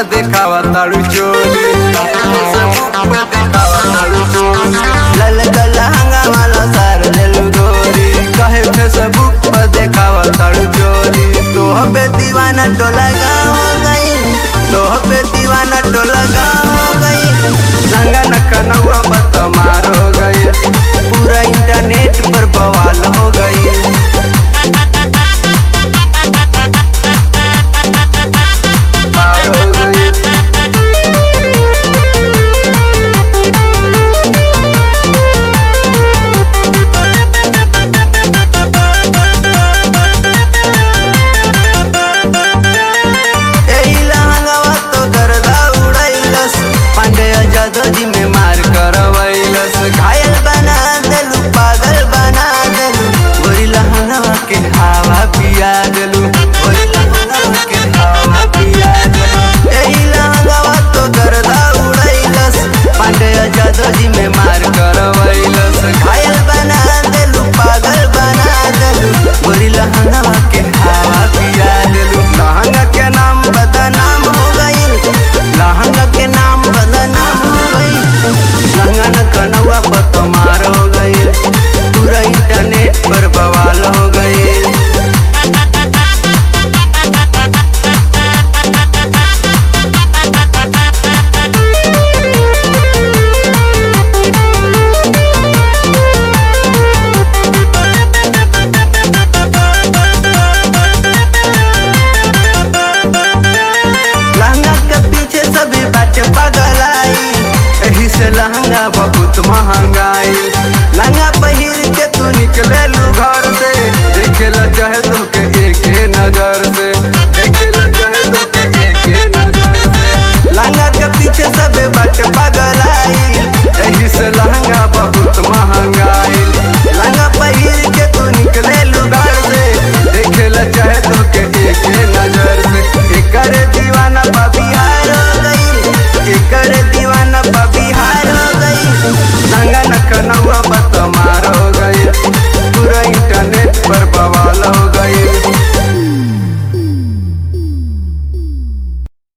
देखावा तारू चोली, फेसबुक पे देखावा तारू चोली। ललका लहंगा वाला सार लेलू गोरी, कहे फेसबुक पे देखावा तारू चोली। तोह पे दीवाना टोला गाँव हो गई, तोह पे दीवाना टोला गाँव हो गई। लंगा नखनवा बतमार हो गई, पूरा इंटरनेट पर बवाल हो गई। जी में मार करवैलस, घायल बना देलू, पागल बना देलू। गोरी लहंगवा के हवा पिया देलू, गोरी लहंगवा के हवा पिया देलू। एही लहंगवा तो गर्दा उड़ैलस, पांडे जादव जी में मार करवैलस। घायल बना देलू, पागल बना देलू। गोरी लहंगवा के हवा पिया देलू। लहंगा के नाम बदनाम हो गई, लहंगा के नाम बदनाम हो गई। लंगन कनवा बतमार हो गई, पूरा इंटरनेट पर बवाल हो गई। लहंगा के पीछे सभी बाटे पागल आई, एही से लहंगा बहुत महंगाई। लहंगा पहिर के तू निकले लू घर से, देखे ला चाहे तो के